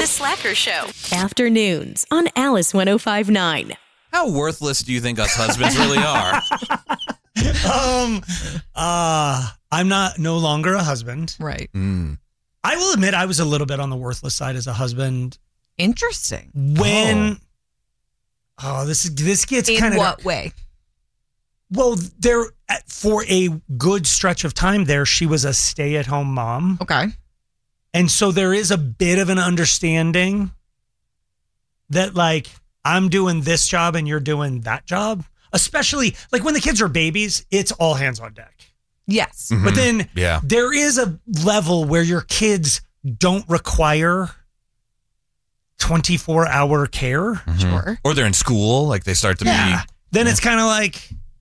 The Slacker Show. Afternoons on Alice 105.9. How worthless do you think us husbands really are? I'm no longer a husband. Right. I will admit I was a little bit on the worthless side as a husband. Interesting. When this gets In kind of what way? Well, for a good stretch of time there, she was a stay-at-home mom. Okay. And so there is a bit of an understanding that, like, I'm doing this job and you're doing that job. Especially, like, when the kids are babies, it's all hands on deck. Yes. Mm-hmm. But then Yeah. there is a level where your kids don't require 24-hour care. Sure. Or they're in school, like they start to be. Then it's kind of like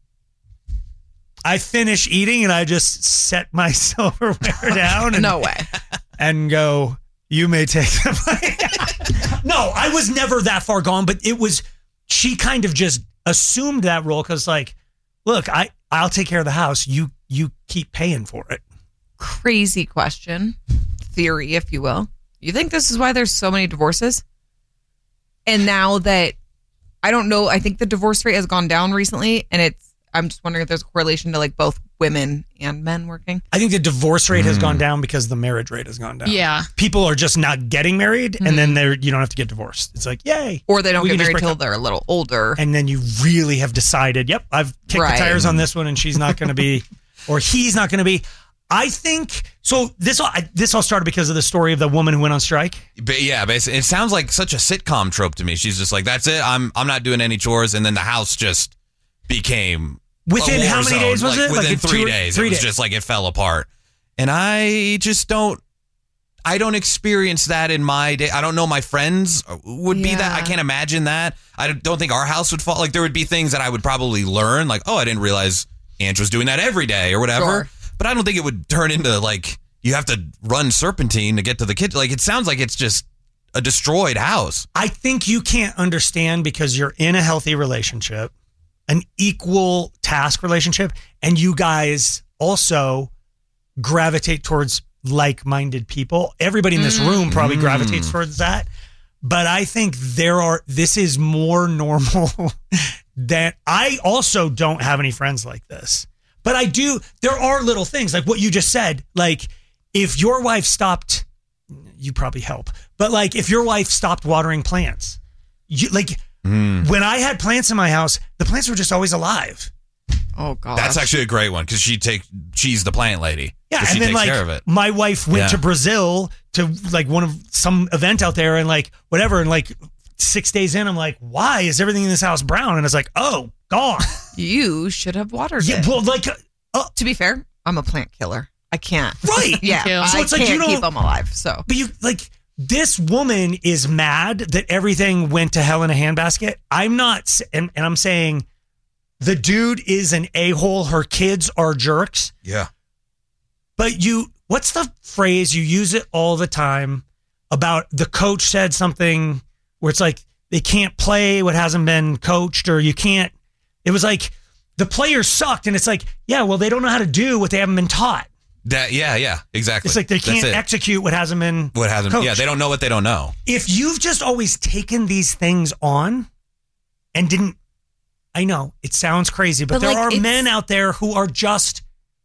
I finish eating and I just set my silverware down and, No way. and go, you may take them. No, I was never that far gone, but she kind of just assumed that role because, like, look, I'll take care of the house. You keep paying for it. Crazy question. Theory, if you will. You think this is why there's so many divorces? And now that, I don't know, I think the divorce rate has gone down recently, and I'm just wondering if there's a correlation to, like, both women and men working. I think the divorce rate has gone down because the marriage rate has gone down. Yeah. People are just not getting married, and then you don't have to get divorced. It's like, yay. Or they don't We get can just married break till up. they're a little older. And then you really have decided, yep, I've kicked Right. the tires on this one, and she's not going to be, or he's not going to be. I think, so this all started because of the story of the woman who went on strike. But yeah, basically, it sounds like such a sitcom trope to me. She's just like, that's it. I'm not doing any chores. And then the house just became Within a war how many zone. days was Like, it? Within Like 3 days. 3 It was days. just like it fell apart. And I just don't experience that in my day. I don't know my friends would be that. I can't imagine that. I don't think our house would fall. Like, there would be things that I would probably learn. Like, oh, I didn't realize Ange was doing that every day or whatever. Sure. But I don't think it would turn into, like, you have to run serpentine to get to the kitchen. Like, it sounds like it's just a destroyed house. I think you can't understand because you're in a healthy relationship, an equal task relationship, and you guys also gravitate towards like-minded people. Everybody in this room probably gravitates towards that. But I think this is more normal than, I also don't have any friends like this. But I do, there are little things like what you just said. Like, if your wife stopped, you probably help. But, like, if your wife stopped watering plants, when I had plants in my house, the plants were just always alive. Oh, God. That's actually a great one because she's the plant lady. Yeah, So she and then, takes like, care of it. my wife went to Brazil to, like, some event out there and, like, whatever. And, like, 6 days in, I'm like, why is everything in this house brown? And it's like, oh, God. You should have watered Yeah, it. well, like, To be fair, I'm a plant killer. I can't. right. Yeah, So I it's like, you can't don't keep them alive. So, But you, like, this woman is mad that everything went to hell in a handbasket. I'm not, and I'm saying the dude is an a-hole. Her kids are jerks. Yeah. But what's the phrase? You use it all the time about the coach said something where it's like they can't play what hasn't been coached, or you can't. It was like the players sucked, and it's like, yeah, well, they don't know how to do what they haven't been taught. Yeah, exactly. It's like they That's can't it. execute what hasn't been coached. Yeah, they don't know what they don't know. If you've just always taken these things on and didn't, I know it sounds crazy, but there like, are it's- men out there who are just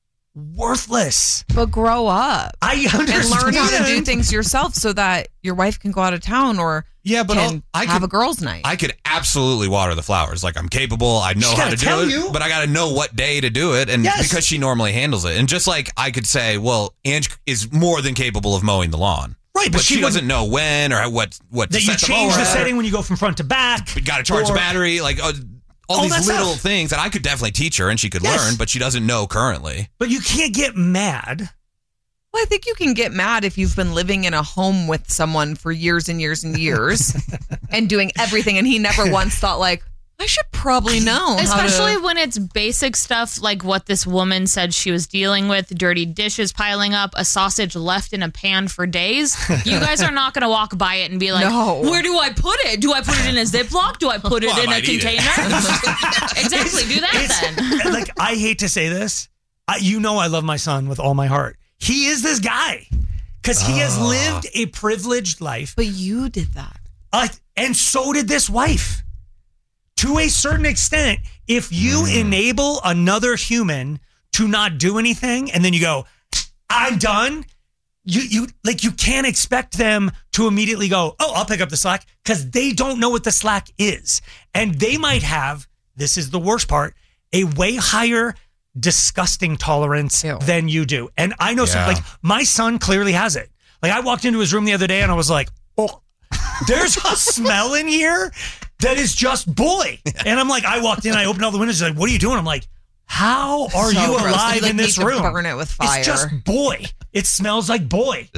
worthless. but grow up I understand. and learn how to do things yourself so that your wife can go out of town or Yeah, but can I have could- a girls' night. I could absolutely water the flowers. Like, I'm capable. I know She's how gotta to tell do it. you. But I got to know what day to do it. And Yes. because she normally handles it. And just like I could say, well, Ange is more than capable of mowing the lawn. Right, But she doesn't know when or what to that you set the change the mower. setting when you go from front to back. Got to charge the or- battery. Like, all All that these little stuff. things that I could definitely teach her and she could Yes. learn, but she doesn't know currently. But you can't get mad. Well, I think you can get mad if you've been living in a home with someone for years and years and years and doing everything, and he never once thought, like, I should probably know. Especially how to... when it's basic stuff like what this woman said she was dealing with, dirty dishes piling up, a sausage left in a pan for days. You guys are not going to walk by it and be like, No. where do I put it? Do I put it in a Ziploc? Do I put it Well, I in a might eat it. container? Exactly. Do that then. Like, I hate to say this. I love my son with all my heart. He is this guy. because he has lived a privileged life. But you did that. And so did this wife. To a certain extent, if you enable another human to not do anything and then you go, I'm done, you can't expect them to immediately go, oh, I'll pick up the slack, because they don't know what the slack is. And they might have, this is the worst part, a way higher disgusting tolerance than you do. And I know some, like my son clearly has it. Like I walked into his room the other day and I was like, oh, there's a smell in here that is just boy. And I'm like, I walked in, I opened all the windows, like, what are you doing? I'm like, how are you gross. alive in this need to room? Burn it with fire. It's just boy. It smells like boy.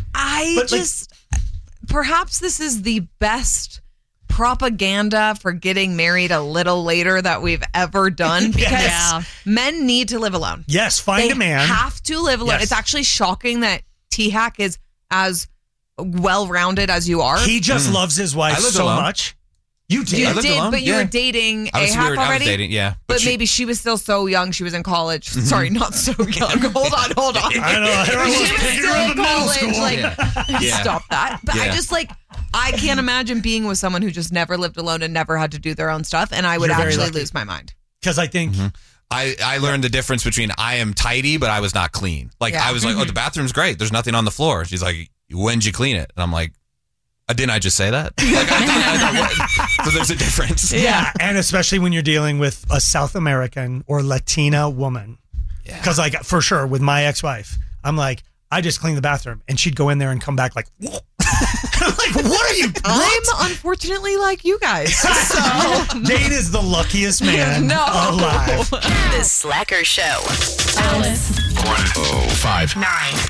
Perhaps this is the best propaganda for getting married a little later that we've ever done, because men need to live alone. Yes, find a man. They have to live alone. Yes. It's actually shocking that T-Hack is as well-rounded as you are. He just loves his wife so much. You did. You did, but you were dating A-Hack already? I was dating, yeah. But maybe she was still so young. She was in college. Sorry, not so young. Hold on. I know. She was still in college. Yeah. Stop that. But I can't imagine being with someone who just never lived alone and never had to do their own stuff. And I would actually lose my mind. Because I think... I learned the difference between I am tidy, but I was not clean. Like, I was like, oh, the bathroom's great. There's nothing on the floor. She's like, when'd you clean it? And I'm like, didn't I just say that? So there's a difference. Yeah, and especially when you're dealing with a South American or Latina woman. Because like for sure with my ex-wife, I'm like, I just cleaned the bathroom, and she'd go in there and come back like, I'm like, what are you? I'm unfortunately like you guys. So Dane is the luckiest man alive. The Slacker Show. Alice. 1059.